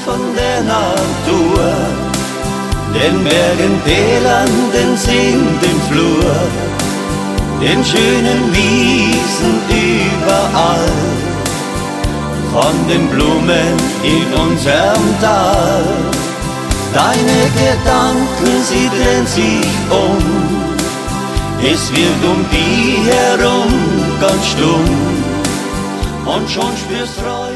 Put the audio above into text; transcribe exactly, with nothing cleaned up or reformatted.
von der Natur, den Bergen, Tälern, den Seen, den Flur, den schönen Wiesen überall, von den Blumen in unserem Tal. Deine Gedanken, sie drehen sich um, es wird um die herum ganz stumm, und schon spürst Freude.